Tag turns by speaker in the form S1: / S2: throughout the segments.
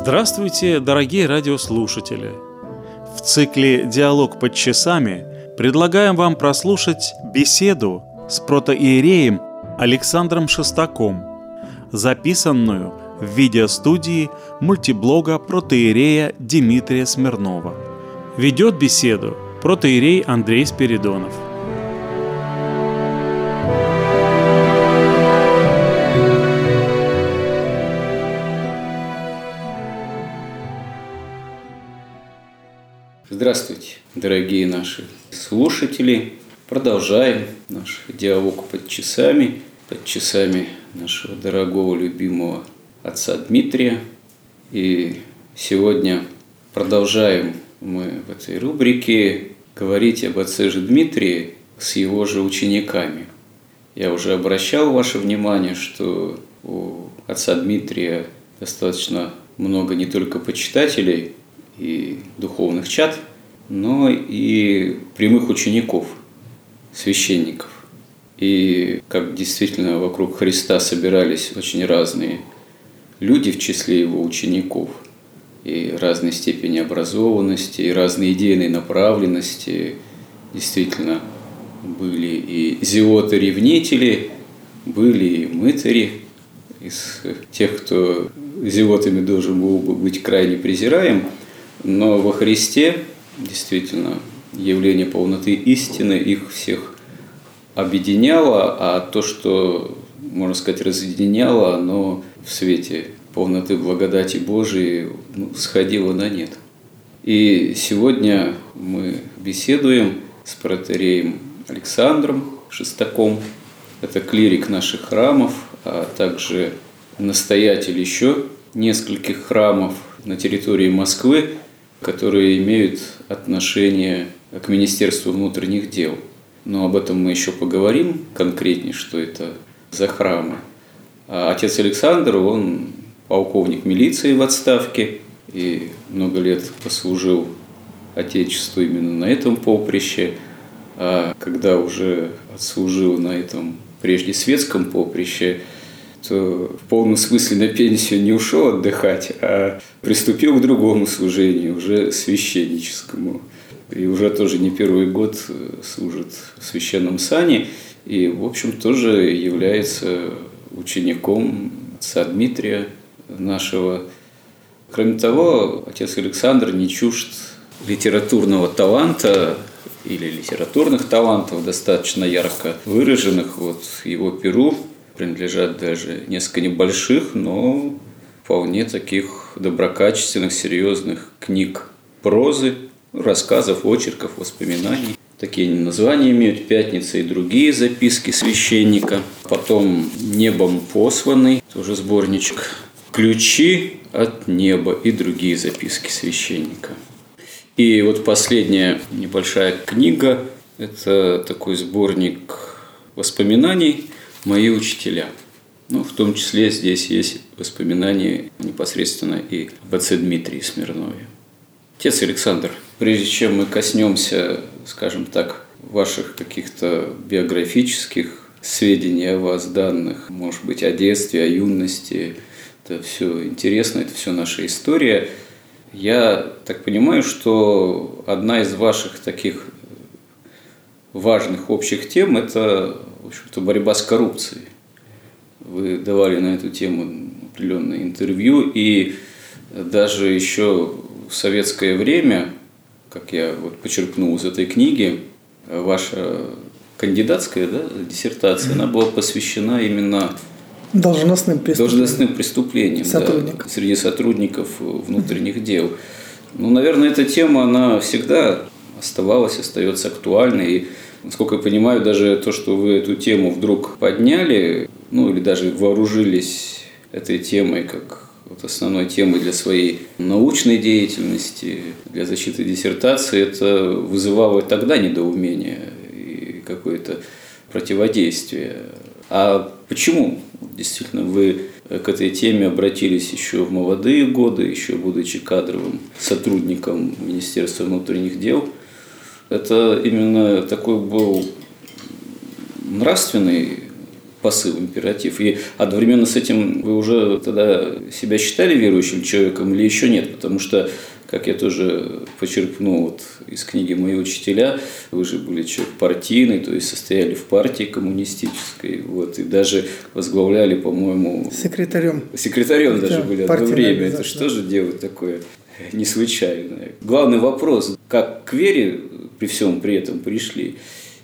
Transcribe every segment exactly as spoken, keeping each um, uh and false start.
S1: Здравствуйте, дорогие радиослушатели! В цикле «Диалог под часами» предлагаем вам прослушать беседу с протоиереем Александром Шестаком, записанную в видеостудии мультиблога протоиерея Дмитрия Смирнова. Ведет беседу протоиерей Андрей Спиридонов.
S2: Здравствуйте, дорогие наши слушатели! Продолжаем наш диалог под часами, под часами нашего дорогого, любимого отца Дмитрия. И сегодня продолжаем мы в этой рубрике говорить об отце же Дмитрии с его же учениками. Я уже обращал ваше внимание, что у отца Дмитрия достаточно много не только почитателей и духовных чад, но и прямых учеников, священников. И как действительно вокруг Христа собирались очень разные люди в числе его учеников, и разной степени образованности, и разной идейной направленности. Действительно, были и зевоты-ревнители, были и мытари. Из тех, кто зевотами должен был бы быть крайне презираем, но во Христе действительно явление полноты истины их всех объединяло, а то, что, можно сказать, разъединяло, оно в свете полноты благодати Божией ну, сходило на нет. И сегодня мы беседуем с протоиереем Александром Шестаком. Это клирик наших храмов, а также настоятель еще нескольких храмов на территории Москвы, которые имеют отношение к Министерству внутренних дел. Но об этом мы еще поговорим конкретнее, что это за храмы. А отец Александр, он полковник милиции в отставке и много лет послужил Отечеству именно на этом поприще. А когда уже отслужил на этом прежде светском поприще, то в полном смысле на пенсию не ушел отдыхать, а приступил к другому служению, уже священническому. И уже тоже не первый год служит в священном сане, и, в общем, тоже является учеником отца Дмитрия нашего. Кроме того, отец Александр не чужд литературного таланта или литературных талантов, достаточно ярко выраженных. Вот его перу принадлежат даже несколько небольших, но вполне таких доброкачественных, серьезных книг прозы, рассказов, очерков, воспоминаний. Такие названия имеют «Пятница» и другие записки священника. Потом «Небом посланный», тоже сборничек. «Ключи от неба» и другие записки священника. И вот последняя небольшая книга – это такой сборник воспоминаний «Мои учителя». Ну, в том числе здесь есть воспоминания непосредственно и об отце Дмитрии Смирнове. Отец Александр, прежде чем мы коснемся, скажем так, ваших каких-то биографических сведений о вас, данных, может быть, о детстве, о юности, это все интересно, это все наша история. Я так понимаю, что одна из ваших таких важных общих тем – это, в общем-то, борьба с коррупцией. Вы давали на эту тему определенное интервью, и даже еще в советское время, как я вот почерпнул из этой книги, ваша кандидатская, да, диссертация, она была посвящена именно
S3: должностным преступлениям,
S2: должностным преступлениям да, среди сотрудников внутренних дел. Ну, наверное, эта тема, она всегда оставалась, остается актуальной. И, насколько я понимаю, даже то, что вы эту тему вдруг подняли, ну, или даже вооружились этой темой как вот основной темой для своей научной деятельности, для защиты диссертации, это вызывало тогда недоумение и какое-то противодействие. А почему действительно вы к этой теме обратились еще в молодые годы, еще будучи кадровым сотрудником Министерства внутренних дел? Это именно такой был нравственный посыл, императив. И одновременно с этим вы уже тогда себя считали верующим человеком или еще нет? Потому что, как я тоже почерпнул вот из книги «Мои учителя», вы же были человек партийный, то есть состояли в партии коммунистической, вот, и даже возглавляли, по-моему…
S3: Секретарем.
S2: Секретарем даже были одно время. Это что же делать такое неслучайное? Главный вопрос, как к вере при всем при этом пришли?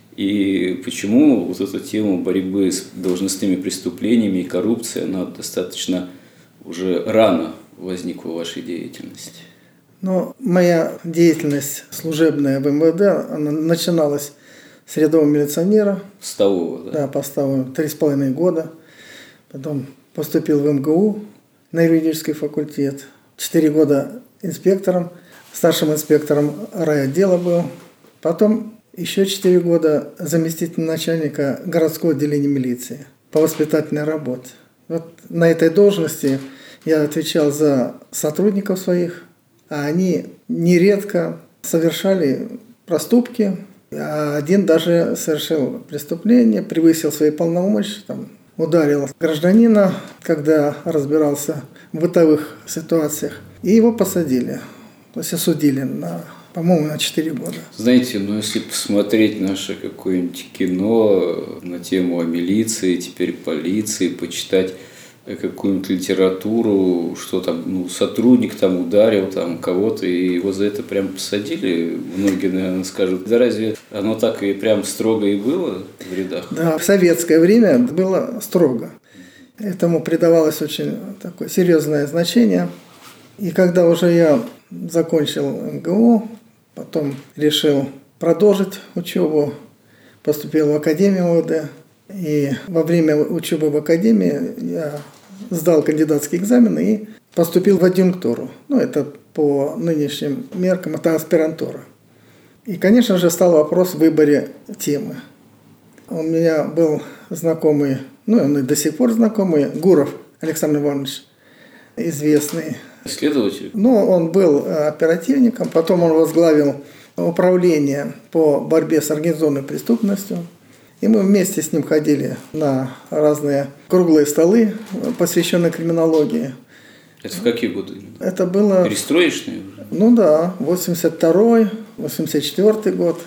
S2: И почему вот эта тема борьбы с должностными преступлениями и коррупцией, она достаточно уже рано возникла в вашей деятельности?
S3: Ну, моя деятельность служебная в эм вэ дэ, она начиналась с рядового милиционера.
S2: Постового, да?
S3: Да, постового, три с половиной года. Потом поступил в эм гэ у на юридический факультет. Четыре года инспектором, старшим инспектором райотдела был. Потом еще четыре года заместитель начальника городского отделения милиции по воспитательной работе. Вот на этой должности я отвечал за сотрудников своих, а они нередко совершали проступки, а один даже совершил преступление, превысил свои полномочия, там, ударил гражданина, когда разбирался в бытовых ситуациях, и его посадили, то есть осудили на, по-моему, на четыре года.
S2: Знаете, ну если посмотреть наше какое-нибудь кино на тему о милиции, теперь полиции, почитать какую-нибудь литературу, что там, ну, сотрудник там ударил там кого-то, и его за это прям посадили, многие, наверное, скажут, да разве оно так и прям строго и было в рядах?
S3: Да, в советское время было строго. Этому придавалось очень такое серьезное значение. И когда уже я закончил эм гэ у, потом решил продолжить учебу, поступил в Академию эм вэ дэ. И во время учебы в Академии я сдал кандидатский экзамен и поступил в адъюнктуру. Ну, это по нынешним меркам, это аспирантура. И, конечно же, стал вопрос в выборе темы. У меня был знакомый, ну, он и до сих пор знакомый, Гуров Александр Иванович, известный.
S2: Исследователь?
S3: Ну, он был оперативником, потом он возглавил управление по борьбе с организованной преступностью. И мы вместе с ним ходили на разные круглые столы, посвященные криминологии.
S2: Это в какие годы?
S3: Это было…
S2: Перестроечные?
S3: Ну да, восемьдесят второй, восемьдесят четвёртый год.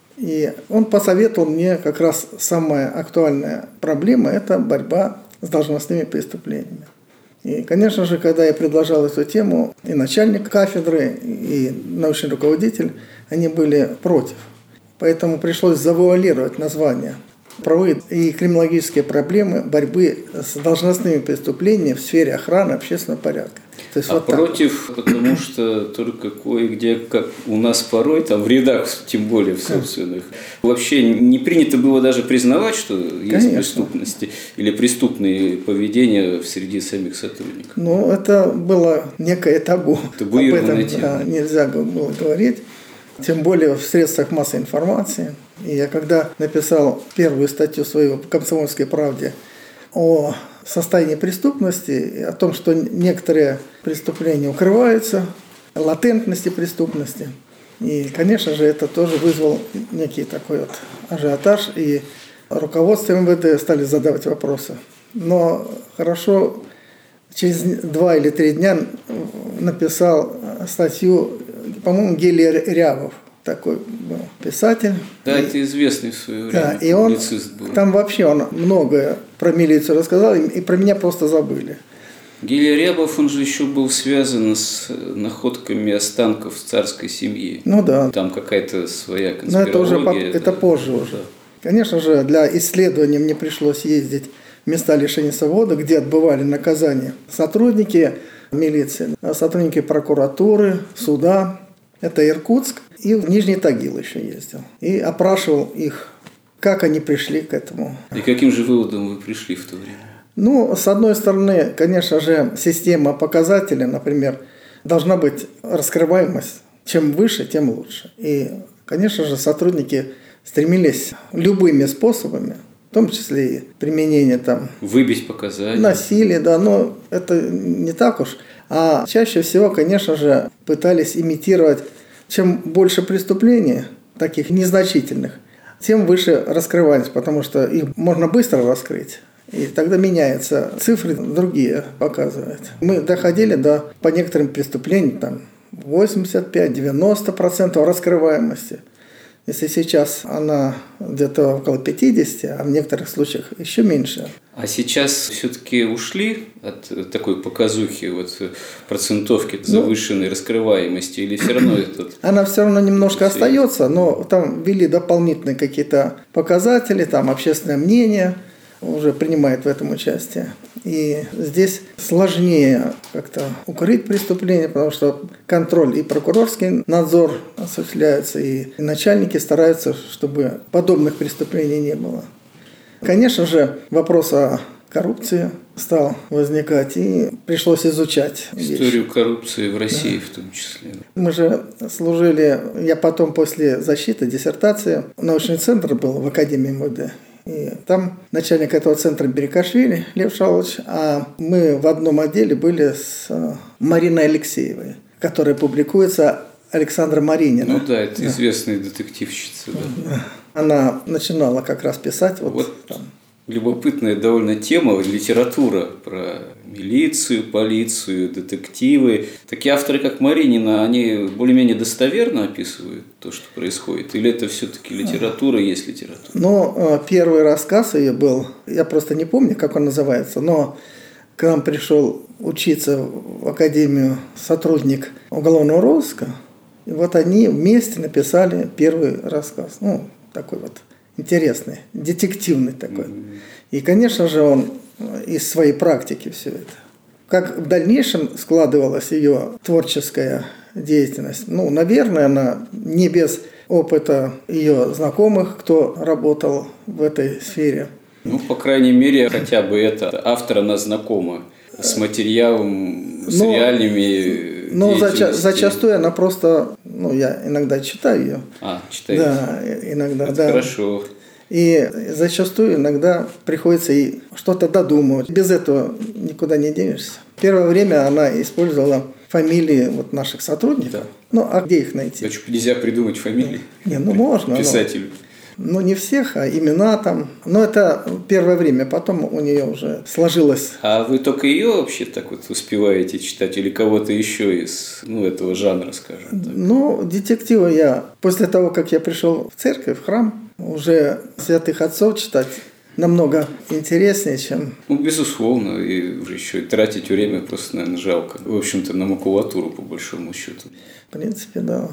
S3: И он посоветовал мне как раз самая актуальная проблема – это борьба с должностными преступлениями. И, конечно же, когда я предложил эту тему, и начальник кафедры, и научный руководитель, они были против. Поэтому пришлось завуалировать название. Правовые и криминологические проблемы борьбы с должностными преступлениями в сфере охраны общественного порядка. То есть
S2: а
S3: вот
S2: против, вот. Потому что только кое-где, как у нас порой, там в рядах, тем более в собственных, вообще не принято было даже признавать, что есть Конечно. преступности или преступные поведения среди самих сотрудников.
S3: Ну, это было некое табу.
S2: Табуированная
S3: Об этом да, нельзя было говорить. Тем более в средствах массовой информации. И я когда написал первую статью свою в «Комсомольской правде» о состоянии преступности, о том, что некоторые преступления укрываются, латентности преступности. И, конечно же, это тоже вызвал некий такой вот ажиотаж, и руководство эм вэ дэ стали задавать вопросы. Но хорошо, через два или три дня написал статью, по-моему, Гелий Рябов, такой был писатель.
S2: Да,
S3: и,
S2: это известный в свое время
S3: да, и он,
S2: публицист был.
S3: Там вообще он многое про милицию рассказал, и, и про меня просто забыли.
S2: Гелий Рябов, он же еще был связан с находками останков царской семьи.
S3: Ну да.
S2: Там какая-то своя конспирология.
S3: Но это уже это, это позже уже. Да. Конечно же, для исследования мне пришлось ездить в места лишения свободы, где отбывали наказание сотрудники милиции, сотрудники прокуратуры, суда. Это Иркутск. И в Нижний Тагил еще ездил. И опрашивал их, как они пришли к этому.
S2: И каким же выводом вы пришли в то время?
S3: Ну, с одной стороны, конечно же, система показателей, например, должна быть раскрываемость. Чем выше, тем лучше. И, конечно же, сотрудники стремились любыми способами, в том числе и применение там…
S2: Выбить показания.
S3: Насилие, да, но это не так уж. А чаще всего, конечно же, пытались имитировать, чем больше преступлений, таких незначительных, тем выше раскрывались, потому что их можно быстро раскрыть. И тогда меняются цифры, другие показывают. Мы доходили до, по некоторым преступлениям, там восемьдесят пять - девяносто процентов раскрываемости. Если сейчас она где-то около пятьдесят, а в некоторых случаях еще меньше.
S2: А сейчас все-таки ушли от такой показухи, вот процентовки завышенной ну, раскрываемости, или все равно этот...
S3: Она все равно немножко все... остается, но там ввели дополнительные какие-то показатели, там общественное мнение уже принимает в этом участие. И здесь сложнее как-то укрыть преступление, потому что контроль и прокурорский надзор осуществляются, и начальники стараются, чтобы подобных преступлений не было. Конечно же, вопрос о коррупции стал возникать, и пришлось изучать
S2: историю
S3: вещи.
S2: коррупции в России, да. В том числе.
S3: Мы же служили, я потом после защиты, диссертации, научный центр был в Академии МВД. И там начальник этого центра Берикашвили Лев Шалович, а мы в одном отделе были с Мариной Алексеевой, которая публикуется Александра Маринина.
S2: Ну да, это да. Известная детективщица. Да.
S3: Она начинала как раз писать. Вот,
S2: вот
S3: там.
S2: Любопытная довольно тема, литература про милицию, полицию, детективы. Такие авторы, как Маринина, они более-менее достоверно описывают то, что происходит? Или это все-таки литература, есть литература?
S3: Ну, первый рассказ ее был, я просто не помню, как он называется, но к нам пришел учиться в академию сотрудник уголовного розыска, и вот они вместе написали первый рассказ. Ну, такой вот интересный, детективный такой. Mm-hmm. И, конечно же, он из своей практики все это. Как в дальнейшем складывалась ее творческая деятельность? Ну, наверное, она не без опыта ее знакомых, кто работал в этой сфере.
S2: Ну, по крайней мере, хотя бы это автор, она знакома с материалом, с но, реальными
S3: но зача- зачастую она просто, ну, я иногда читаю ее.
S2: А, читаете?
S3: Да, иногда,
S2: это
S3: да.
S2: Хорошо.
S3: И зачастую иногда приходится и что-то додумывать. Без этого никуда не денешься. Первое время она использовала фамилии вот наших сотрудников. Да. Ну, а где их найти?
S2: Значит, нельзя придумать фамилии?
S3: Не, ну можно.
S2: Писателю.
S3: Ну, не всех, а имена там. Но это первое время, потом у нее уже сложилось.
S2: А вы только ее вообще так вот успеваете читать или кого-то еще из, ну, этого жанра, скажем так?
S3: Ну, детективы я, после того, как я пришел в церковь, в храм, уже святых отцов читать намного интереснее, чем...
S2: Ну, безусловно, и уже еще тратить время просто, наверное, жалко. В общем-то, на макулатуру, по большому счету.
S3: В принципе, да.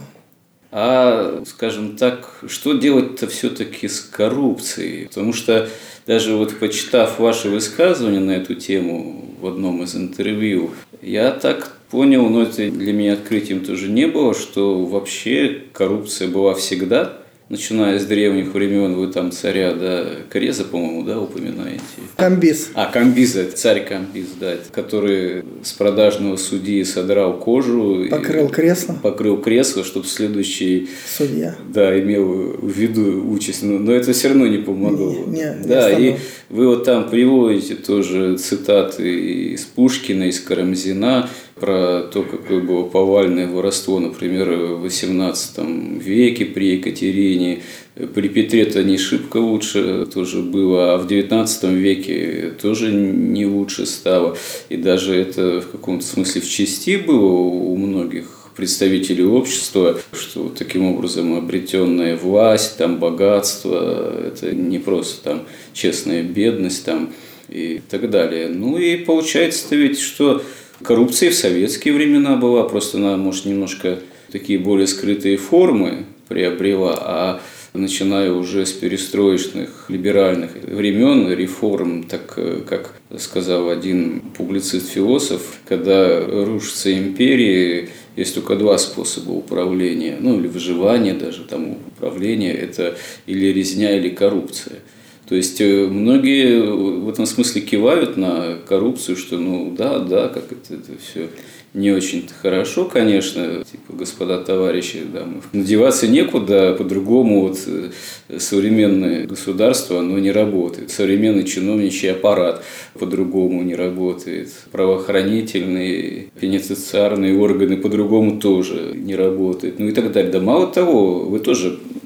S2: А, скажем так, что делать-то все-таки с коррупцией? Потому что даже вот почитав ваши высказывания на эту тему в одном из интервью, я так понял, но это для меня открытием тоже не было, что вообще коррупция была всегда. Начиная с древних времен, вы там царя, да, Кареза, по-моему, да, упоминаете?
S3: Камбиз.
S2: А, Камбиза, это царь Камбиз, да, который с продажного судьи содрал кожу.
S3: Покрыл кресло.
S2: Покрыл кресло, чтобы следующий
S3: судья,
S2: да, имел в виду участь. Но, но это все равно не помогло.
S3: Не, не,
S2: да,
S3: не
S2: и вы вот там приводите тоже цитаты из Пушкина, из Карамзина, про то, какое было повальное воровство, например, в восемнадцатом веке при Екатерине. При Петре-то не шибко лучше тоже было, а в девятнадцатом веке тоже не лучше стало. И даже это в каком-то смысле в чести было у многих представителей общества, что таким образом обретенная власть, там, богатство, это не просто там честная бедность там, и так далее. Ну и получается-то ведь, что коррупция в советские времена была, просто она, может, немножко такие более скрытые формы приобрела, а начиная уже с перестроечных либеральных времен, реформ, так как сказал один публицист-философ, когда рушатся империи, есть только два способа управления, ну или выживания даже, там управления, это или резня, или коррупция. То есть многие в этом смысле кивают на коррупцию, что ну да, да, как это, это все не очень-то хорошо, конечно, типа, господа товарищи, да, надеваться некуда, по-другому вот современное государство, оно не работает, современный чиновничий аппарат по-другому не работает, правоохранительные, пенитенциарные органы по-другому тоже не работают, ну и так далее. Да мало того, вы тоже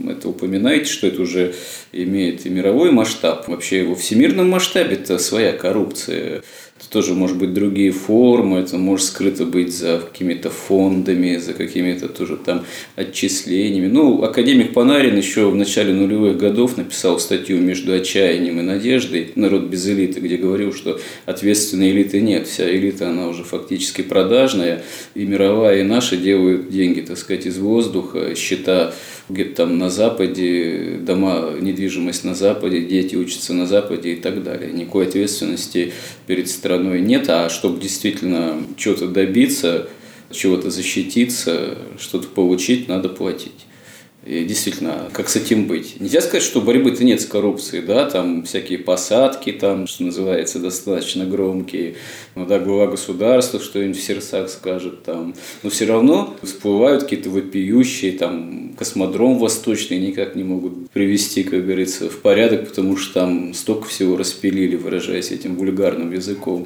S2: это упоминаете, что это уже имеет и мировой масштаб. Вообще во всемирном масштабе это своя коррупция. Это тоже может быть другие формы, это может скрыто быть за какими-то фондами, за какими-то тоже там отчислениями. Ну, академик Панарин еще в начале нулевых годов написал статью «Между отчаянием и надеждой. Народ без элиты», где говорил, что ответственной элиты нет. Вся элита, она уже фактически продажная, и мировая, и наша делают деньги, так сказать, из воздуха, счета где-то там на Западе, дома, недвижимость на Западе, дети учатся на Западе и так далее. Никакой ответственности перед страной нет, а чтобы действительно чего-то добиться, чего-то защититься, что-то получить, надо платить. И действительно, как с этим быть? Нельзя сказать, что борьбы-то нет с коррупцией, да, там всякие посадки, там, что называется, достаточно громкие, ну да, глава государства что-нибудь в сердцах скажет, там, но все равно всплывают какие-то вопиющие, там, космодром восточный никак не могут привести, как говорится, в порядок, потому что там столько всего распилили, выражаясь этим вульгарным языком.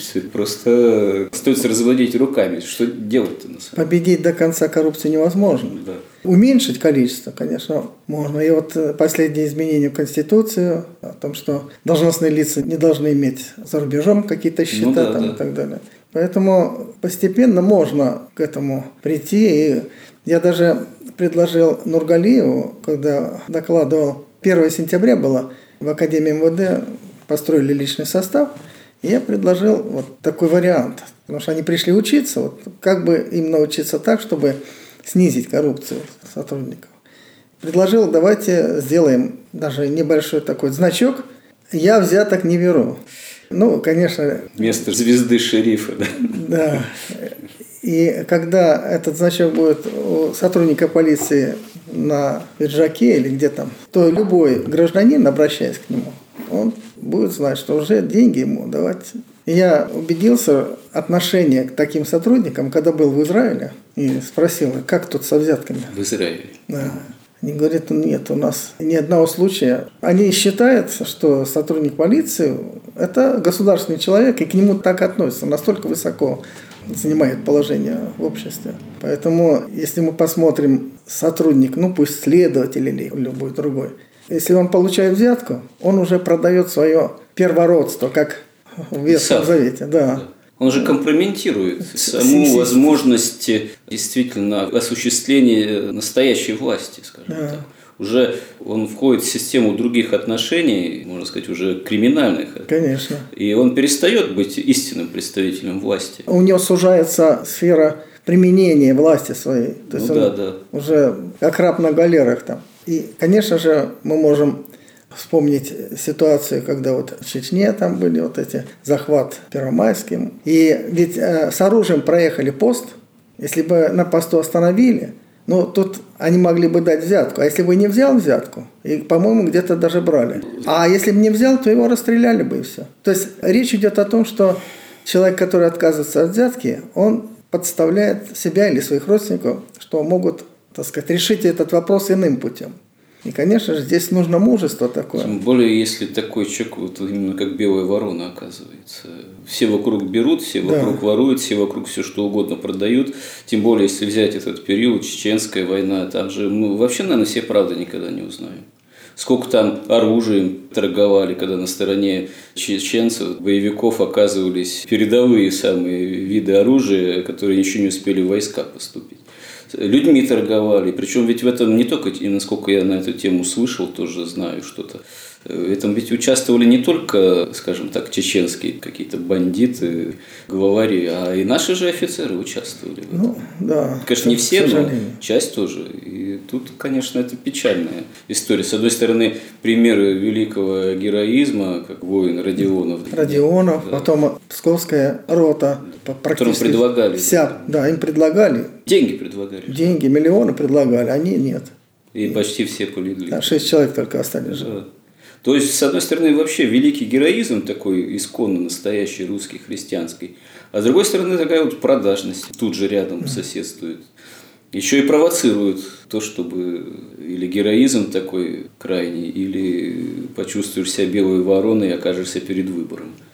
S2: Просто стоит разводить руками, что делать-то на самом деле?
S3: Победить до конца коррупции невозможно.
S2: Да.
S3: Уменьшить количество, конечно, можно. И вот последние изменения в Конституцию о том, что должностные лица не должны иметь за рубежом какие-то счета, ну, да, там, да. и так далее. Поэтому постепенно можно к этому прийти. И я даже предложил Нургалиеву, когда докладывал, первого сентября было, в Академии эм вэ дэ построили личный состав, и я предложил вот такой вариант. Потому что они пришли учиться, вот как бы им научиться так, чтобы снизить коррупцию сотрудников. Предложил, давайте сделаем даже небольшой такой значок «Я взяток не беру». Ну, конечно...
S2: Вместо звезды шерифа, да?
S3: Да. И когда этот значок будет у сотрудника полиции на пиджаке или где там, то любой гражданин, обращаясь к нему, он будет знать, что уже деньги ему давать. Я убедился отношение к таким сотрудникам, когда был в Израиле, и спросил, как тут со взятками.
S2: В Израиле?
S3: Да. Они говорят, нет, у нас ни одного случая. Они считают, что сотрудник полиции – это государственный человек, и к нему так относятся, настолько высоко занимает положение в обществе. Поэтому, если мы посмотрим, сотрудник, ну пусть следователь или любой другой, если он получает взятку, он уже продает свое первородство, как в Ветхом Завете. Да.
S2: Он же компрометирует саму возможность действительно осуществления настоящей власти, скажем да. так. Уже он входит в систему других отношений, можно сказать, уже криминальных.
S3: Конечно.
S2: И он перестает быть истинным представителем власти.
S3: У него сужается сфера применения власти своей. То есть
S2: ну,
S3: он
S2: да, да.
S3: уже как раб на галерах там. И, конечно же, мы можем вспомнить ситуацию, когда вот в Чечне там были вот эти захват Первомайским. И ведь э, с оружием проехали пост, если бы на посту остановили, ну тут они могли бы дать взятку. А если бы не взял взятку, и, по-моему, где-то даже брали. А если бы не взял, то его расстреляли бы и все. То есть речь идет о том, что человек, который отказывается от взятки, он подставляет себя или своих родственников, что могут, так сказать, решить этот вопрос иным путем. И, конечно же, здесь нужно мужество такое.
S2: Тем более, если такой человек, вот именно как белая ворона оказывается. Все вокруг берут, все вокруг да. воруют, все вокруг все что угодно продают. Тем более, если взять этот период, Чеченская война, там же мы вообще, наверное, все правды никогда не узнаем. Сколько там оружием торговали, когда на стороне чеченцев, боевиков оказывались передовые самые виды оружия, которые еще не успели в войска поступить. Людьми торговали, причем ведь в этом не только, и насколько я на эту тему слышал, тоже знаю что-то, в этом ведь участвовали не только, скажем так, чеченские какие-то бандиты, главари, а и наши же офицеры участвовали в этом.
S3: Ну, да.
S2: Конечно, не все, но часть тоже. И тут, конечно, это печальная история. С одной стороны, примеры великого героизма, как воин Родионов.
S3: Родионов, да. Потом Псковская рота.
S2: Да. Практически предлагали.
S3: Вся, да. да, им предлагали.
S2: Деньги предлагали.
S3: Деньги, миллионы предлагали, они нет.
S2: И, и почти все полегли.
S3: Да, шесть человек только остались живы.
S2: Да. То есть, с одной стороны, вообще великий героизм такой исконно настоящий, русский, христианский, а с другой стороны, такая вот продажность тут же рядом mm. соседствует. Еще и провоцирует то, чтобы или героизм такой крайний, или почувствуешь себя белой вороной и окажешься перед выбором.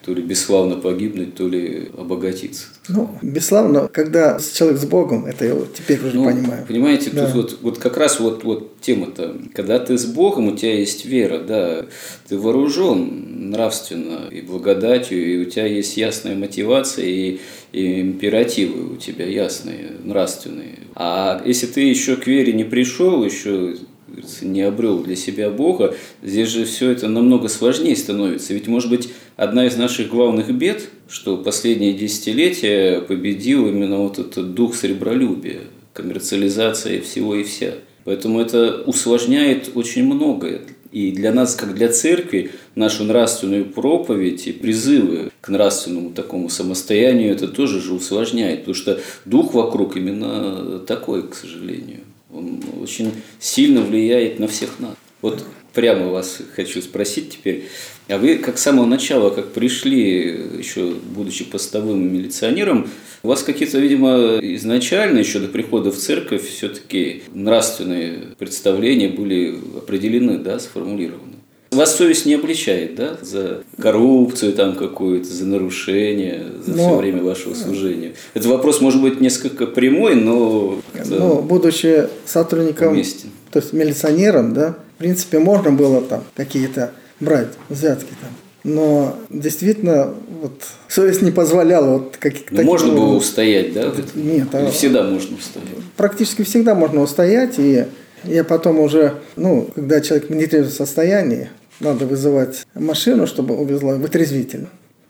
S2: то ли бесславно погибнуть, то ли обогатиться.
S3: Ну, бесславно, когда человек с Богом, это я вот теперь уже
S2: ну,
S3: понимаю.
S2: Понимаете,
S3: да.
S2: тут вот, вот как раз вот, вот тема-то, когда ты с Богом, у тебя есть вера, да, ты вооружен нравственно и благодатью, и у тебя есть ясная мотивация, и, и императивы у тебя ясные, нравственные. А если ты еще к вере не пришел, еще не обрел для себя Бога, здесь же все это намного сложнее становится. Ведь, может быть, одна из наших главных бед, что последние десятилетия победил именно вот этот дух сребролюбия, коммерциализация всего и вся. Поэтому это усложняет очень многое. И для нас, как для церкви, нашу нравственную проповедь и призывы к нравственному такому самостоянию это тоже же усложняет, потому что дух вокруг именно такой, к сожалению. Он очень сильно влияет на всех нас. Вот прямо вас хочу спросить теперь, а вы как с самого начала, как пришли, еще будучи постовым милиционером, у вас какие-то, видимо, изначально, еще до прихода в церковь, все-таки нравственные представления были определены, да, сформулированы? Вас совесть не обличает, да, за коррупцию там какую-то, за нарушение, за но, все время вашего служения? Это вопрос, может быть, несколько прямой, но...
S3: Ну, будучи сотрудником, уместен. То есть милиционером, да, в принципе, можно было там какие-то брать взятки там. Но действительно, вот, совесть не позволяла вот каких-то...
S2: Ну, можно было устоять, да?
S3: Нет.
S2: Или а... всегда можно устоять?
S3: Практически всегда можно устоять, и я потом уже, ну, когда человек в нетрезвом состоянии, надо вызывать машину, чтобы увезла вытрезвитель.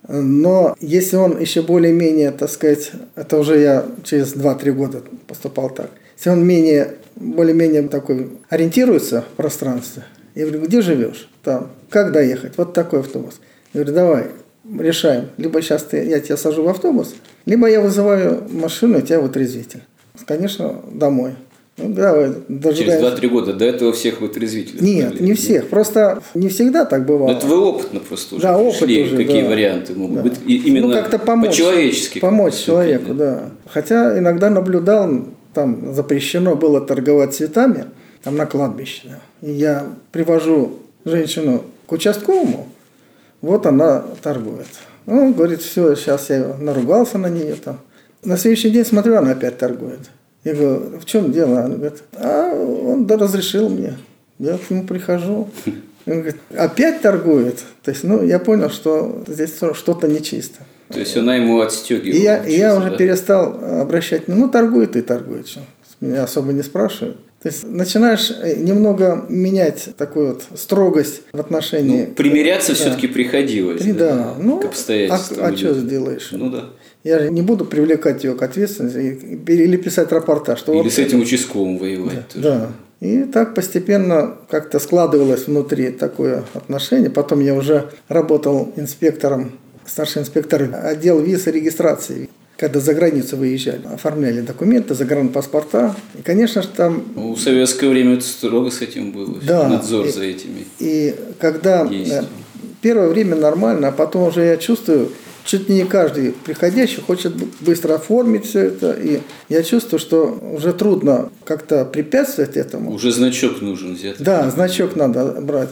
S3: Но если он еще более-менее, так сказать, это уже я через два-три года поступал так, если он менее, более-менее такой ориентируется в пространстве, я говорю, где живешь? Там. Как доехать? Вот такой автобус. Я говорю, давай, решаем. Либо сейчас ты, я тебя сажу в автобус, либо я вызываю машину, и тебя вытрезвитель. Конечно, домой. Ну, давай,
S2: через два-три года до этого всех вытрезвителей?
S3: Нет, не всех. Просто не всегда так бывало.
S2: Это вы опытно просто уже
S3: да,
S2: пришли,
S3: опыт уже,
S2: какие
S3: да.
S2: варианты могут
S3: да.
S2: быть. И именно
S3: ну, как-то помочь,
S2: по-человечески.
S3: Помочь человеку, да. Хотя иногда наблюдал, там запрещено было торговать цветами, там на кладбище. И я привожу женщину к участковому, вот она торгует. Он говорит, все, сейчас я наругался на нее там. На следующий день смотрю, она опять торгует. Я говорю, в чем дело? Она говорит, а он да разрешил мне. Я к нему прихожу. Он говорит, опять торгует. То есть, ну, я понял, что здесь что-то нечисто.
S2: То есть она ему отстегивала.
S3: И я,
S2: чисто,
S3: я уже
S2: да?
S3: перестал обращать, ну, торгует и торгует. Что? Меня особо не спрашивают. То есть начинаешь немного менять такую вот строгость в отношении...
S2: Ну, примиряться да. все-таки приходилось.
S3: Да,
S2: да,
S3: ну,
S2: к обстоятельствам.
S3: А, а что сделаешь?
S2: Ну да.
S3: Я же не буду привлекать ее к ответственности или писать рапорта. Что
S2: или
S3: вот
S2: с этим участковым воевать.
S3: Да,
S2: тоже.
S3: да. И так постепенно как-то складывалось внутри такое отношение. Потом я уже работал инспектором, старший инспектор отдел виз и регистрации. Когда за границу выезжали, оформляли документы, загранпаспорта. И, конечно же, там...
S2: Ну, в советское время это строго с этим было.
S3: Да.
S2: Надзор
S3: и,
S2: за этими.
S3: И когда да, первое время нормально, а потом уже я чувствую, чуть не каждый приходящий хочет быстро оформить все это. И я чувствую, что уже трудно как-то препятствовать этому.
S2: Уже значок нужен взять.
S3: Да, значок надо брать.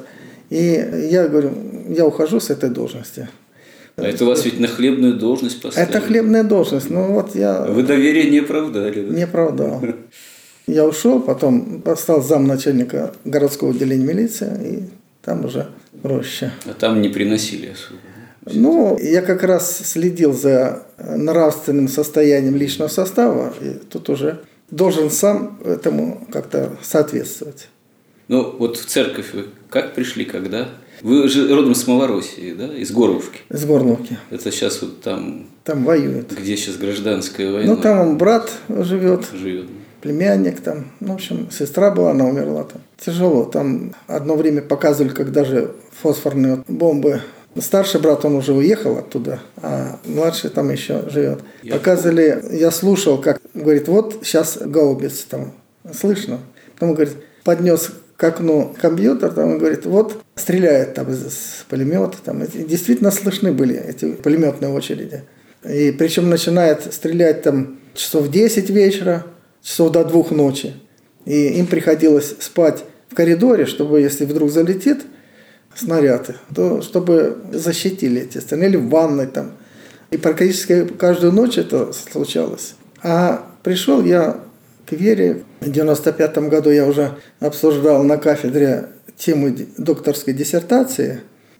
S3: И я говорю, я ухожу с этой должности.
S2: А это вас ведь на хлебную должность поставили?
S3: Это хлебная должность. Ну, вот я...
S2: Вы доверие не оправдали. Да?
S3: Не оправдал. Я ушел, потом стал замначальника городского отделения милиции, и там уже проще.
S2: А там не приносили особо?
S3: Ну, я как раз следил за нравственным состоянием личного состава, и тут уже должен сам этому как-то соответствовать.
S2: Ну, вот в церковь вы как пришли, когда? Вы же родом с Малороссии, да? Из Горловки?
S3: Из Горловки.
S2: Это сейчас вот там...
S3: Там воюют.
S2: Где сейчас гражданская война?
S3: Ну, там брат живет.
S2: Живет.
S3: Племянник там. Ну, в общем, сестра была, она умерла там. Тяжело. Там одно время показывали, как даже фосфорные бомбы. Старший брат, он уже уехал оттуда, а младший там еще живет. Я Показывали, помню. Я слушал, как, говорит, вот сейчас гаубицы там, слышно. Потом, говорит, поднес к окну компьютер, там, он говорит, вот стреляет там из пулемета. Там, и действительно слышны были эти пулеметные очереди. И причем начинает стрелять там часов десять вечера, часов до двух ночи. И им приходилось спать в коридоре, чтобы, если вдруг залетит, снаряды, то чтобы защитили эти стены, или в ванной там. И практически каждую ночь это случалось. А пришел я к Вере. В девяносто пятом году я уже обсуждал на кафедре тему докторской диссертации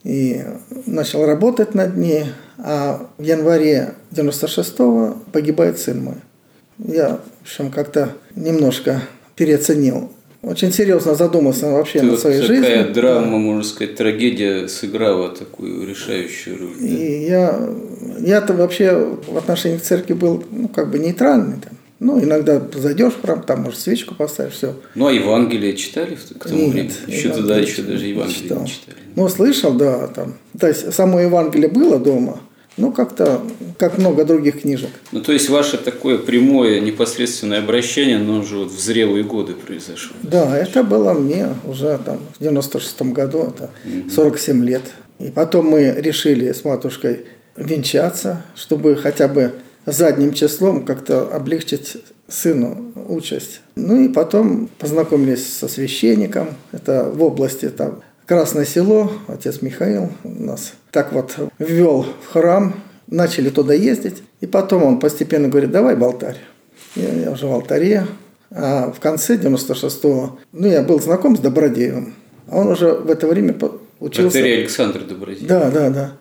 S3: и начал работать над ней. А в январе девяносто шестого погибает сын мой. Я, в общем, как-то немножко переоценил. Очень серьезно задумался вообще
S2: Ты
S3: над
S2: вот
S3: своей
S2: такая
S3: жизнью.
S2: Такая драма, можно сказать, трагедия сыграла такую решающую роль. Да?
S3: И я, я-то вообще в отношении к церкви был, ну, как бы нейтральный. Там. Ну, иногда зайдешь в храм, там, может, свечку поставишь, все.
S2: Ну, а Евангелие читали к тому
S3: Нет,
S2: времени? Еще тогда еще даже Евангелие
S3: читал.
S2: не читали.
S3: Ну, слышал, да. Там. То есть, само Евангелие было дома, ну, как-то, как много других книжек.
S2: Ну, то есть, ваше такое прямое, непосредственное обращение, оно уже вот в зрелые годы произошло.
S3: Да, это было мне уже там в девяносто шестом году, это сорок семь лет. И потом мы решили с матушкой венчаться, чтобы хотя бы задним числом как-то облегчить сыну участь. Ну и потом познакомились со священником, это в области там Красное Село, отец Михаил нас так вот ввел в храм, начали туда ездить, и потом он постепенно говорит, давай в алтарь. Я, я уже в алтаре, а в конце девяносто шестого, ну я был знаком с Добродеевым, а он уже в это время учился...
S2: Протоиерей Александр Добродеев.
S3: Да, да, да.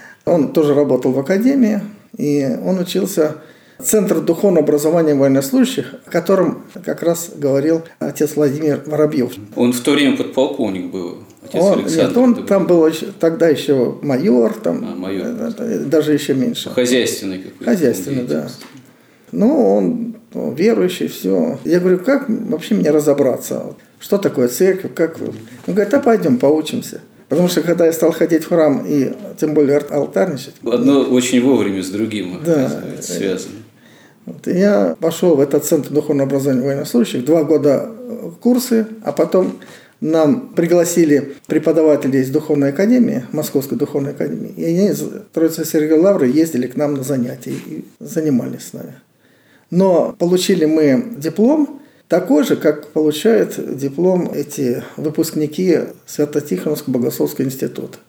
S3: Он тоже работал в академии, и он учился в Центре духовного образования военнослужащих, о котором как раз говорил отец Владимир Воробьев.
S2: Он в то время подполковник был, отец
S3: он,
S2: Александр.
S3: Нет, он
S2: Добродеев.
S3: там был тогда еще майор, там,
S2: а, майор.
S3: даже еще меньше.
S2: Хозяйственный какой-то.
S3: Хозяйственный, да. Ну, он ну, верующий, все. Я говорю, как вообще мне разобраться? Что такое церковь? Как... Он говорит, а пойдем поучимся. Потому что когда я стал ходить в храм и тем более алтарничать...
S2: Одно очень вовремя с другим
S3: да,
S2: связано.
S3: Вот, и я пошел в этот Центр духовного образования военнослужащих, два года курсы, а потом нам пригласили преподавателей из Духовной академии, Московской Духовной академии, и они из Троице-Сергиевой Лавры ездили к нам на занятия и занимались с нами. Но получили мы диплом такой же, как получают диплом эти выпускники Свято-Тихоновского богословского института.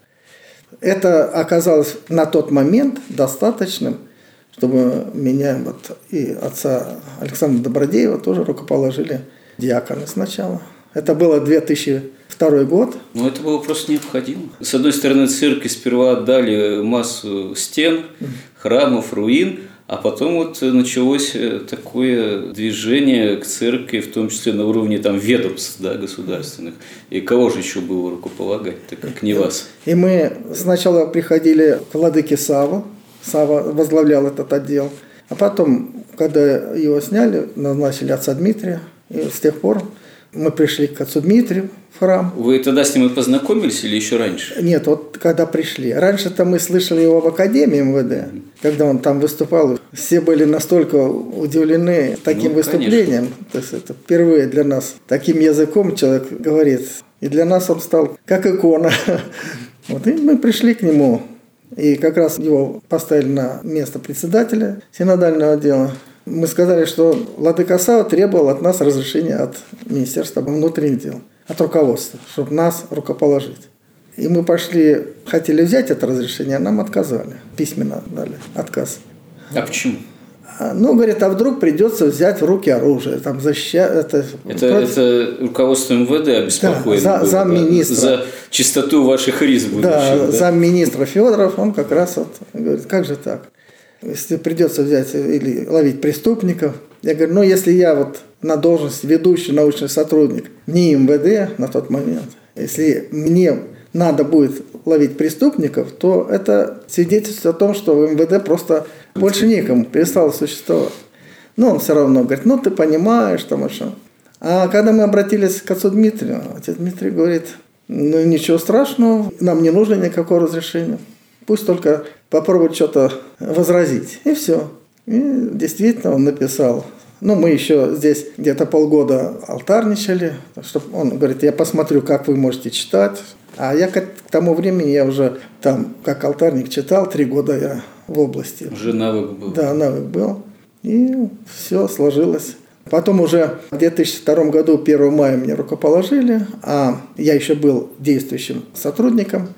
S3: Это оказалось на тот момент достаточным, чтобы меня вот, и отца Александра Добродеева тоже рукоположили диаконы сначала. Это было две тысячи второй год.
S2: Ну, это было просто необходимо. С одной стороны, церкви сперва отдали массу стен, храмов, руин, а потом вот началось такое движение к церкви, в том числе на уровне там, ведомств да, государственных. И кого же еще было рукополагать, так как не вас?
S3: И мы сначала приходили к владыке Савву, Савва возглавлял этот отдел, а потом, когда его сняли, назначили отца Дмитрия, и с тех пор мы пришли к отцу Дмитрию в храм.
S2: Вы тогда с ним и познакомились или еще раньше?
S3: Нет, вот когда пришли. Раньше-то мы слышали его в Академии эм вэ дэ, когда он там выступал. Все были настолько удивлены таким ну, выступлением. Конечно. То есть это впервые для нас таким языком человек говорит. И для нас он стал как икона. Вот, и мы пришли к нему. И как раз его поставили на место председателя синодального отдела. Мы сказали, что владыка Савва требовал от нас разрешения от Министерства внутренних дел, от руководства, чтобы нас рукоположить. И мы пошли, хотели взять это разрешение, а нам отказали. Письменно дали отказ.
S2: А почему?
S3: Ну, говорит, а вдруг придется взять в руки оружие, там защищать. Это,
S2: это, это руководство эм вэ дэ обеспокоено
S3: да, за, замминистра.
S2: За чистоту ваших рис будущих.
S3: Да,
S2: да?
S3: замминистра Федоров, он как раз вот говорит, как же так? Если придется взять или ловить преступников. Я говорю, ну, если я вот на должности ведущий научный сотрудник не эм вэ дэ на тот момент, если мне надо будет ловить преступников, то это свидетельствует о том, что в эм вэ дэ просто больше некому, перестало существовать. Но он все равно говорит, ну, ты понимаешь, там и что. А когда мы обратились к отцу Дмитрию, отец Дмитрий говорит, ну, ничего страшного, нам не нужно никакого разрешения. Пусть только попробует что-то возразить. И все. И действительно он написал. Ну, мы еще здесь где-то полгода алтарничали. Чтобы он говорит, я посмотрю, как вы можете читать. А я к тому времени, я уже там, как алтарник читал, три года я в области.
S2: Уже навык был.
S3: Да, навык был. И все сложилось. Потом уже в две тысячи втором году, первого мая, меня рукоположили, а я еще был действующим сотрудником.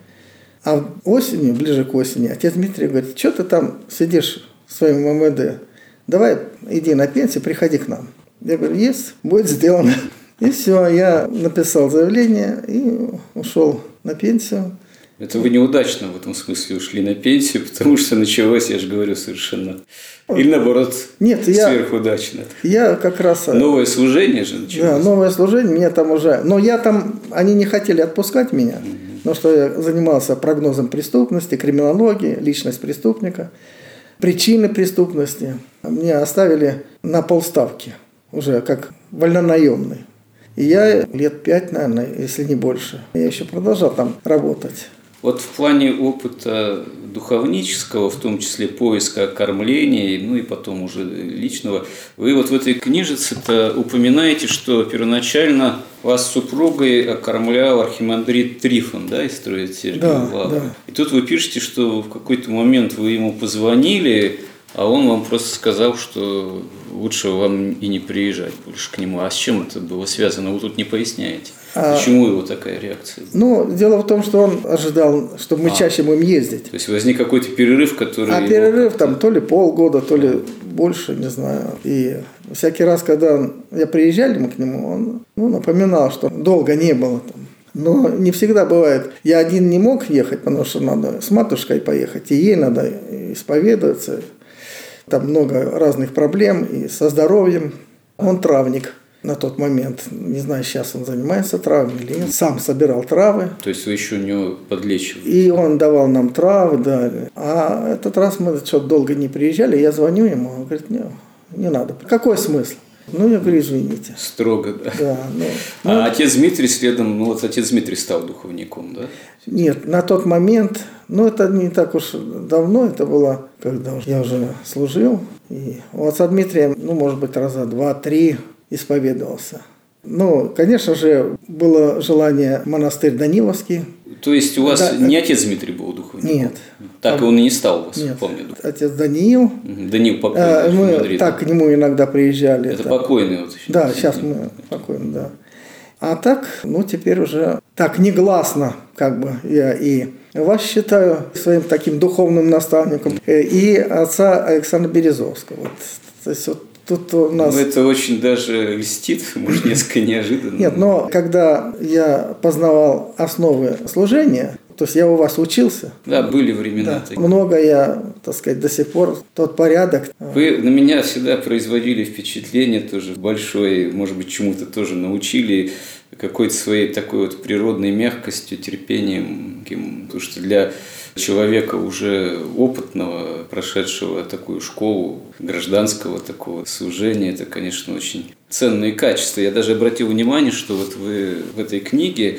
S3: А осенью, ближе к осени, отец Дмитрий говорит: что ты там сидишь в своем эм вэ дэ? Давай иди на пенсию, приходи к нам. Я говорю: есть, будет сделано. И все, я написал заявление и ушел на пенсию.
S2: Это вы неудачно в этом смысле ушли на пенсию, потому что началось, я же говорю, совершенно... Или наоборот,
S3: Нет,
S2: сверхудачно.
S3: Я, я как раз...
S2: Новое служение же началось.
S3: Да, новое служение, меня там уже... Но я там... Они не хотели отпускать меня, mm-hmm. потому что я занимался прогнозом преступности, криминологии, личность преступника, причины преступности. Меня оставили на полставки, уже как вольнонаемный. И я лет пять, наверное, если не больше, я еще продолжал там работать.
S2: Вот в плане опыта духовнического, в том числе поиска кормления, ну и потом уже личного, вы вот в этой книжице-то упоминаете, что первоначально вас с супругой окормлял архимандрит Трифон, да, из Троицы-Сергиевой
S3: да,
S2: Лавры.
S3: Да.
S2: И тут вы пишете, что в какой-то момент вы ему позвонили, а он вам просто сказал, что лучше вам и не приезжать больше к нему. А с чем это было связано? Вы тут не поясняете. А, Почему его такая реакция?
S3: Ну, дело в том, что он ожидал, чтобы мы а, чаще будем ездить.
S2: То есть возник какой-то перерыв, который...
S3: А перерыв там то ли полгода, то ли больше, не знаю. И всякий раз, когда я приезжали мы к нему, он ну, напоминал, что долго не было там. Но не всегда бывает. Я один не мог ехать, потому что надо с матушкой поехать, и ей надо исповедоваться. Там много разных проблем и со здоровьем. Он травник на тот момент. Не знаю, сейчас он занимается травами или нет. Сам собирал травы.
S2: То есть вы еще у него подлечивали?
S3: И он давал нам травы, да. А этот раз мы что-то долго не приезжали. Я звоню ему, он говорит: не, не надо. Какой смысл? Ну, я говорю: извините.
S2: Строго, да.
S3: Да, ну,
S2: а
S3: ну,
S2: отец Дмитрий следом, ну вот отец Дмитрий стал духовником, да?
S3: Нет, на тот момент, ну это не так уж давно, это было, когда я уже служил. И у отца Дмитрия, ну, может быть, раза два-три исповедовался. Ну, конечно же, было желание монастырь Даниловский.
S2: То есть у вас
S3: да,
S2: не отец Дмитрий был духовником?
S3: Нет.
S2: Так он и не стал у вас,
S3: нет.
S2: помню.
S3: Отец Даниил.
S2: Даниил покойный.
S3: А, мы
S2: Мадрид.
S3: так к нему иногда приезжали.
S2: Это
S3: так.
S2: покойный вот еще.
S3: Да, сейчас мы покойный, да. А так, ну, теперь уже так негласно, как бы, я и вас считаю своим таким духовным наставником, и отца Александра Березовского. Вот, то есть вот тут у нас...
S2: Ну, это очень даже льстит, может, несколько неожиданно.
S3: Нет, но когда я познавал основы служения, то есть я у вас учился.
S2: Да, были времена
S3: да,
S2: такие.
S3: Много я, так сказать, до сих пор тот порядок.
S2: Вы на меня всегда производили впечатление тоже большое, может быть, чему-то тоже научили, какой-то своей такой вот природной мягкостью, терпением. Потому что для человека уже опытного, прошедшего такую школу гражданского такого служения, это, конечно, очень ценные качества. Я даже обратил внимание, что вот вы в этой книге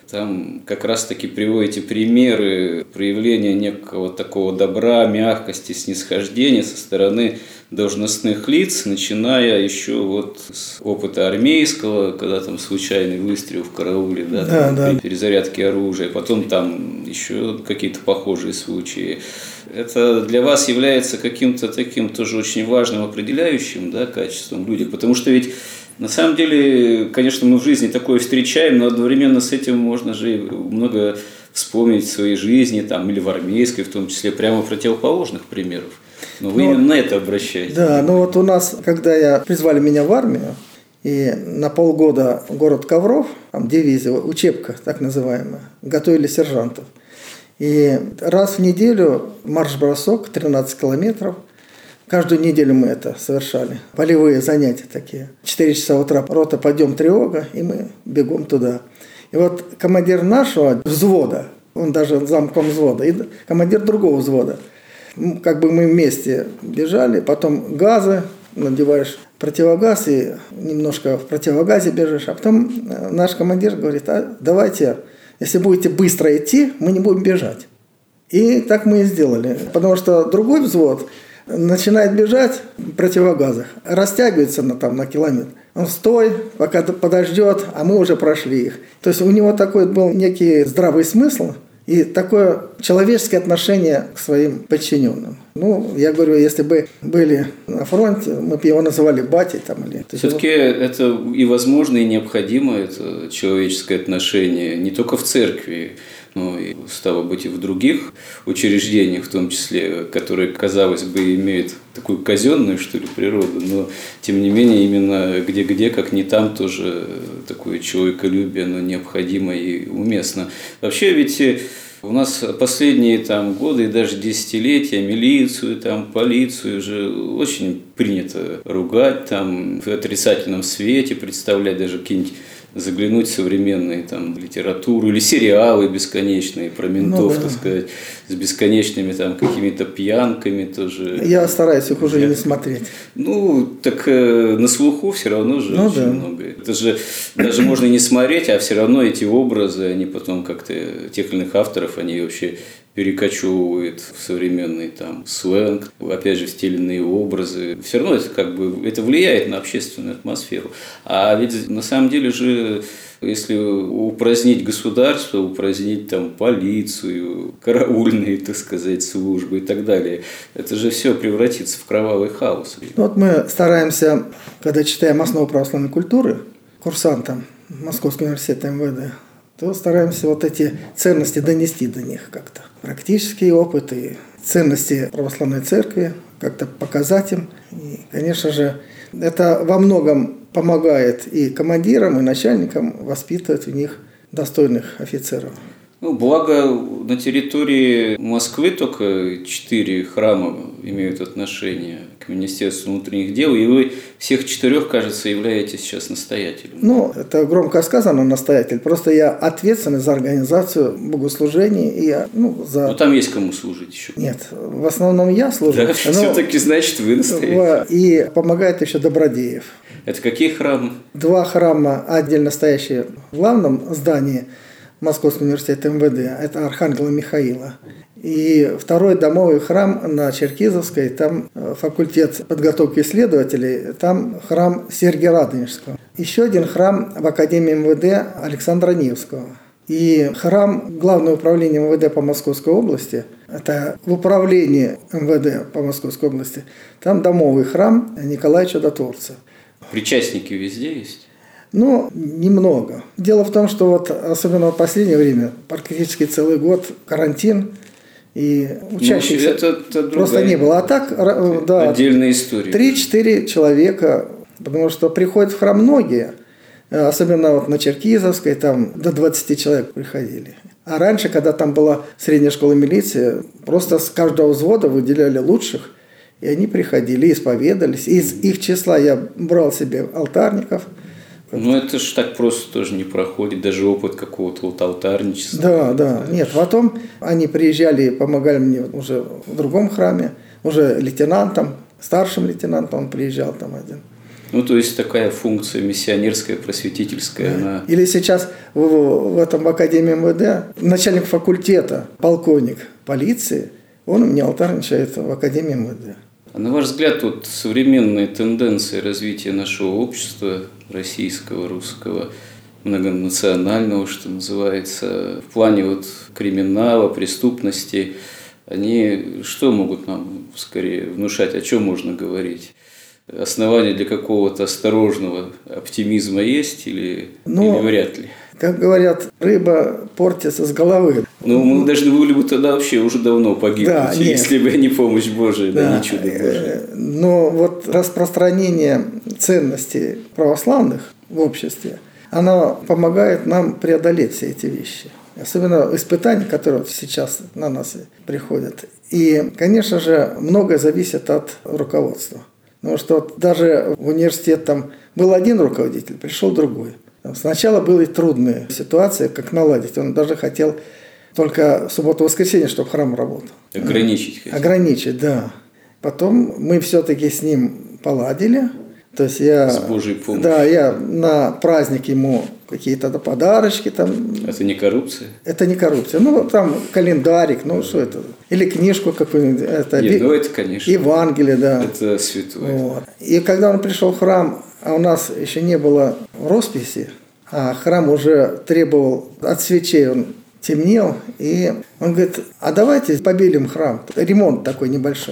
S2: там как раз-таки приводите примеры проявления некого такого добра, мягкости, снисхождения со стороны должностных лиц, начиная еще вот с опыта армейского, когда там случайный выстрел в карауле, да,
S3: да,
S2: там,
S3: да.
S2: при перезарядке оружия, потом там еще какие-то похожие случаи. Это для вас является каким-то таким тоже очень важным определяющим, да, качеством людей, потому что ведь на самом деле, конечно, мы в жизни такое встречаем, но одновременно с этим можно же много вспомнить в своей жизни, там, или в армейской, в том числе, прямо противоположных примеров. Но вы ну, именно на это обращаетесь.
S3: Да, ну вот у нас, когда я призвали меня в армию, и на полгода город Ковров, там дивизия, учебка так называемая, готовили сержантов. И раз в неделю марш-бросок тринадцать километров. Каждую неделю мы это совершали. Полевые занятия такие. Четыре часа утра рота, подъем, тревога, и мы бегом туда. И вот командир нашего взвода, он даже замком взвода, и командир другого взвода. Как бы мы вместе бежали, потом газы, надеваешь противогаз и немножко в противогазе бежишь. А потом наш командир говорит: а давайте, если будете быстро идти, мы не будем бежать. И так мы и сделали. Потому что другой взвод начинает бежать в противогазах, растягивается на, там, на километр. Он стой, пока подождет, а мы уже прошли их. То есть у него такой был некий здравый смысл И такое человеческое отношение к своим подчиненным. Ну, я говорю, если бы были на фронте, мы бы его называли батей там или...
S2: Все-таки это и возможно, и необходимо, это человеческое отношение не только в церкви, но и, стало быть, и в других учреждениях, в том числе, которые, казалось бы, имеют такую казенную, что ли, природу, но, тем не менее, именно где-где, как не там, тоже такое человеколюбие, оно необходимо и уместно. Вообще, ведь у нас последние там, годы и даже десятилетия милицию, там, полицию уже очень принято ругать, там, в отрицательном свете представлять даже какие-нибудь заглянуть в современные там, литературу или сериалы бесконечные про ментов, ну, да. так сказать, с бесконечными там какими-то пьянками тоже.
S3: Я стараюсь их уже Я... не смотреть.
S2: Ну, так э, на слуху все равно же ну, очень да. много. Это же даже можно не смотреть, а все равно эти образы, они потом как-то, тех или иных авторов, они вообще перекочевывает в современный там сленг, опять же, в те или иные образы. Все равно это как бы это влияет на общественную атмосферу. А ведь на самом деле же, если упразднить государство, упразднить там полицию, караульные, так сказать, службы и так далее, это же все превратится в кровавый хаос.
S3: Вот мы стараемся, когда читаем основу православной культуры курсантам Московского университета эм вэ дэ, то стараемся вот эти ценности донести до них как-то. Практические опыты, ценности православной церкви, как-то показать им. И, конечно же, это во многом помогает и командирам, и начальникам воспитывать в них достойных офицеров.
S2: Ну, благо, на территории Москвы только четыре храма имеют отношение к Министерству внутренних дел, и вы всех четырех, кажется, являетесь сейчас настоятелем.
S3: Ну, это громко сказано, настоятель. Просто я ответственный за организацию богослужений и ну, за...
S2: Но там есть кому служить еще.
S3: Нет, в основном я служу.
S2: Да, но... все-таки, значит, вы настоятель.
S3: И помогает еще Добродеев.
S2: Это какие храмы?
S3: Два храма отдельно стоящие в главном здании Московского университета эм вэ дэ, это Архангела Михаила. И второй домовый храм на Черкизовской, там факультет подготовки исследователей, там храм Сергия Радонежского. Еще один храм в Академии эм вэ дэ Александра Невского. И храм Главного управления эм вэ дэ по Московской области, это в управлении эм вэ дэ по Московской области, там домовый храм Николая Чудотворца.
S2: Причастники везде есть?
S3: Ну, немного. Дело в том, что вот особенно в последнее время, практически целый год карантин, и учащихся
S2: это, это
S3: просто не было. А так, да,
S2: отдельная история.
S3: три-четыре человека, потому что приходят в храм многие, особенно вот на Черкизовской, там до двадцати человек приходили. А раньше, когда там была средняя школа милиции, просто с каждого взвода выделяли лучших, и они приходили, исповедались. Из их числа я брал себе алтарников.
S2: Ну, это же так просто тоже не проходит, даже опыт какого-то вот алтарничества.
S3: Да, да, нет, потом они приезжали и помогали мне уже в другом храме, уже лейтенантом, старшим лейтенантом он приезжал там один.
S2: Ну, то есть такая функция миссионерская, просветительская.
S3: Да.
S2: Она...
S3: Или сейчас в, в этом в Академии эм вэ дэ начальник факультета, полковник полиции, он у меня алтарничает в Академии эм вэ дэ.
S2: А на ваш взгляд, вот современные тенденции развития нашего общества, российского, русского, многонационального, что называется, в плане вот криминала, преступности, они что могут нам скорее внушать, о чем можно говорить? Основания для какого-то осторожного оптимизма есть или,
S3: ну,
S2: или вряд ли?
S3: Как говорят, рыба портится с головы.
S2: Ну, мы должны были бы тогда вообще уже давно погибнуть, да, если бы не помощь Божия, да, да не чудо Божие.
S3: Но вот распространение ценностей православных в обществе, оно помогает нам преодолеть все эти вещи. Особенно испытания, которые сейчас на нас приходят. И, конечно же, многое зависит от руководства. Потому что даже в университет там был один руководитель, пришел другой. Сначала были трудные ситуации, как наладить. Он даже хотел только субботу-воскресенье, чтобы храм работал.
S2: Ограничить хотел.
S3: Ограничить, да. Потом мы все-таки с ним поладили. То есть я,
S2: с Божьей помощью.
S3: Да, я на праздник ему какие-то подарочки там.
S2: Это не коррупция?
S3: Это не коррупция. Ну, там календарик, ну, что это? Или книжку какую-нибудь. Это
S2: Нет, ну, это, конечно.
S3: Евангелие, да.
S2: Это святое.
S3: Вот. И когда он пришел в храм, а у нас еще не было росписи, а храм уже требовал от свечей, он темнел, и он говорит, а давайте побелим храм, ремонт такой небольшой.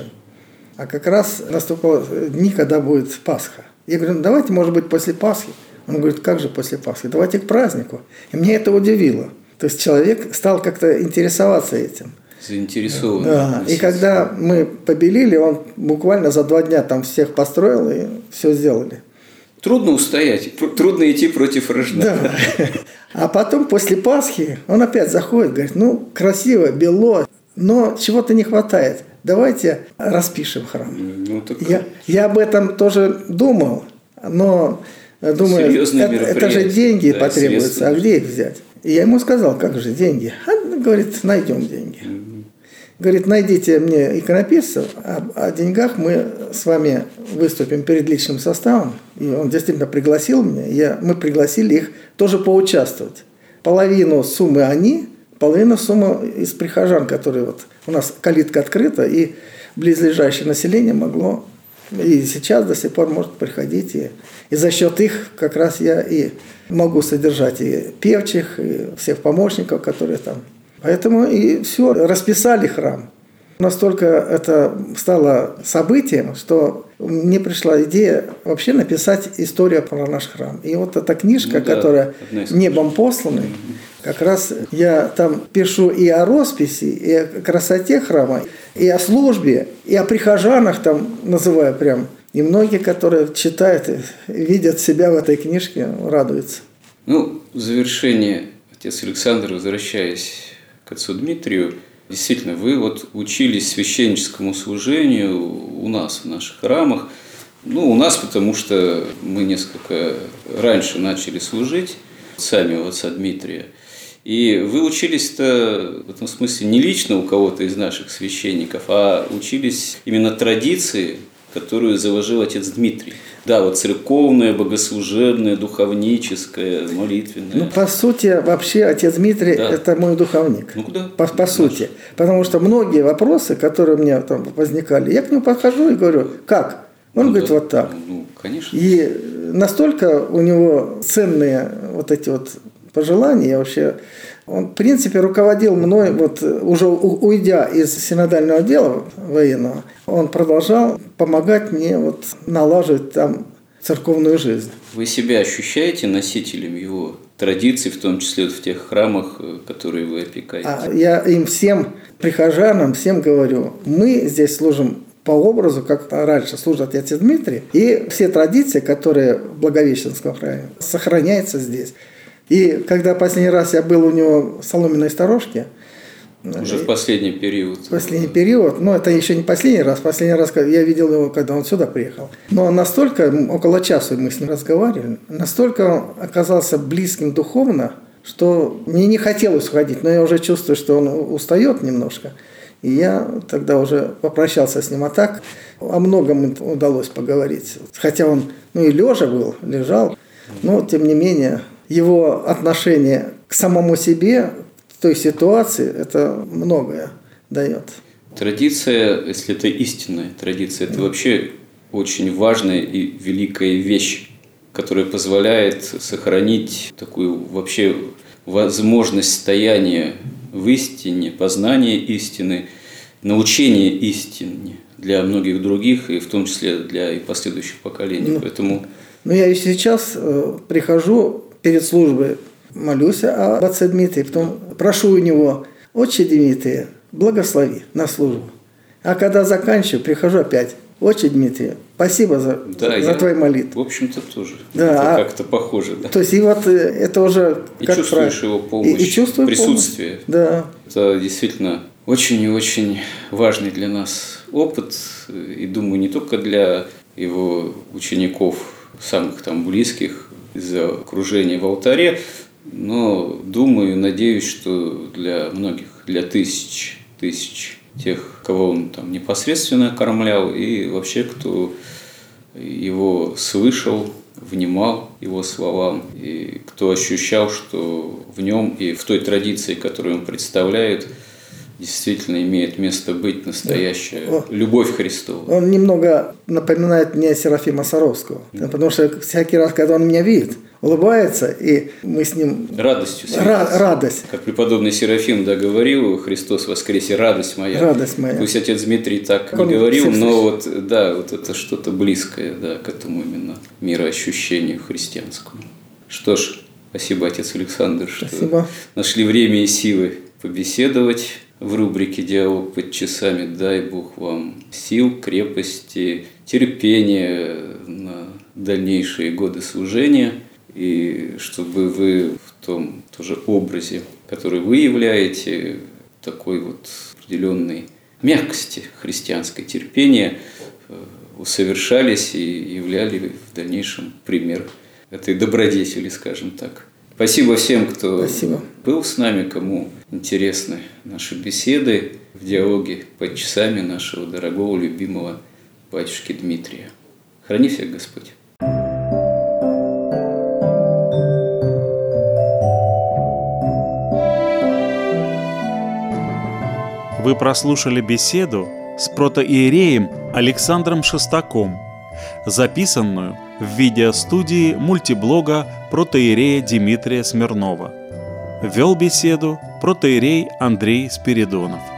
S3: А как раз наступали дни, когда будет Пасха. Я говорю, ну давайте, может быть, после Пасхи. Он говорит, как же после Пасхи? Давайте к празднику. И меня это удивило. То есть человек стал как-то интересоваться этим.
S2: Заинтересован.
S3: Да, и когда мы побелили, он буквально за два дня там всех построил и все сделали.
S2: Трудно устоять, трудно идти против рожна.
S3: Да. А потом после Пасхи он опять заходит, говорит, ну, красиво, бело, но чего-то не хватает. Давайте распишем храм. Ну, так... я, я об этом тоже думал, но думаю, это, это же деньги да, потребуются, а где их взять? И я ему сказал, как же деньги? А, говорит, найдем деньги. Mm-hmm. Говорит, найдите мне иконописцев, а о деньгах мы с вами выступим перед личным составом. И он действительно пригласил меня, я, мы пригласили их тоже поучаствовать. Половину суммы они, половину суммы из прихожан, которые вот у нас калитка открыта, и близлежащее население могло, и сейчас до сих пор может приходить. И, и за счет их как раз я и могу содержать и певчих, и всех помощников, которые там. Поэтому и все, расписали храм. Настолько это стало событием, что мне пришла идея вообще написать историю про наш храм. И вот эта книжка, ну, да, которая небом послана, как раз я там пишу и о росписи, и о красоте храма, и о службе, и о прихожанах там называю прям. И многие, которые читают и видят себя в этой книжке, радуются.
S2: Ну, в завершение, отец Александр, возвращаясь к отцу Дмитрию, действительно, вы вот учились священническому служению у нас, в наших храмах. Ну, у нас, потому что мы несколько раньше начали служить сами у отца Дмитрия. И вы учились-то в этом смысле не лично у кого-то из наших священников, а учились именно традиции, которую заложил отец Дмитрий. Да, вот церковное, богослужебное, духовническое, молитвенное.
S3: Ну, по сути, вообще отец Дмитрий да. – это мой духовник.
S2: Ну, да.
S3: По, по сути. Потому что многие вопросы, которые у меня там возникали, я к нему подхожу и говорю, как? Он ну, говорит, да. вот так.
S2: Ну, конечно.
S3: И настолько у него ценные вот эти вот пожелания, я вообще... Он, в принципе, руководил мной, вот уже уйдя из синодального дела военного, он продолжал помогать мне вот налаживать там церковную жизнь.
S2: Вы себя ощущаете носителем его традиций, в том числе в тех храмах, которые вы опекаете?
S3: А я им всем прихожанам, всем говорю, мы здесь служим по образу, как раньше служит отец Дмитрий, и все традиции, которые в Благовещенском храме, сохраняются здесь. И когда последний раз я был у него в соломенной сторожке.
S2: Уже в последний период.
S3: Последний период. Но это еще не последний раз. Последний раз я видел его, когда он сюда приехал. Но настолько, около часа мы с ним разговаривали, настолько он оказался близким духовно, что мне не хотелось уходить. Но я уже чувствую, что он устает немножко. И я тогда уже попрощался с ним. А так о многом удалось поговорить. Хотя он ну и лежа был, лежал. Но тем не менее... Его отношение к самому себе, к той ситуации, это многое дает.
S2: Традиция, если это истинная традиция, это вообще очень важная и великая вещь, которая позволяет сохранить такую вообще возможность стояния в истине, познания истины, научения истине для многих других, и в том числе для и последующих поколений. Ну, Поэтому...
S3: ну я и сейчас э, прихожу... Перед службой молюсь об отце Дмитрии, потом прошу у него, отче Дмитрий, благослови на службу. А когда заканчиваю, прихожу опять, отче Дмитрий, спасибо за,
S2: да,
S3: за твои молитвы.
S2: В общем-то тоже.
S3: Да,
S2: это как-то похоже. Да.
S3: То есть и вот это уже...
S2: И как чувствуешь прав... его помощь,
S3: и, и чувствую
S2: присутствие.
S3: Помощь. Да.
S2: Это действительно очень и очень важный для нас опыт. И думаю, не только для его учеников, самых там близких, из-за окружения в алтаре, но думаю, надеюсь, что для многих, для тысяч, тысяч тех, кого он там непосредственно кормлял, и вообще, кто его слышал, внимал его словам, и кто ощущал, что в нем и в той традиции, которую он представляет, действительно имеет место быть настоящая
S3: Да.
S2: любовь Христова.
S3: Он немного напоминает мне Серафима Саровского, потому что всякий раз, когда он меня видит, улыбается, и мы с ним...
S2: Радостью.
S3: Ра- радость.
S2: Как преподобный Серафим, да, говорил: «Христос воскресе, радость моя».
S3: Радость моя.
S2: Пусть отец Дмитрий так
S3: Он
S2: не говорил,
S3: всех
S2: но вот, да, вот это что-то близкое, да, к этому именно мироощущению христианскому. Что ж, спасибо, отец Александр, что
S3: Спасибо.
S2: нашли время и силы побеседовать в рубрике «Диалог под часами». Дай Бог вам сил, крепости, терпения на дальнейшие годы служения, и чтобы вы в том тоже образе, который вы являете, такой вот определенной мягкости христианской терпения, усовершались и являли в дальнейшем пример этой добродетели, скажем так. Спасибо всем, кто
S3: Спасибо.
S2: был с нами, кому интересны наши беседы в диалоге под часами нашего дорогого, любимого батюшки Дмитрия. Храни всех Господь!
S1: Вы прослушали беседу с протоиереем Александром Шестаком, записанную в видеостудии мультиблога протоиерея Дмитрия Смирнова. Вел беседу протоиерей Андрей Спиридонов.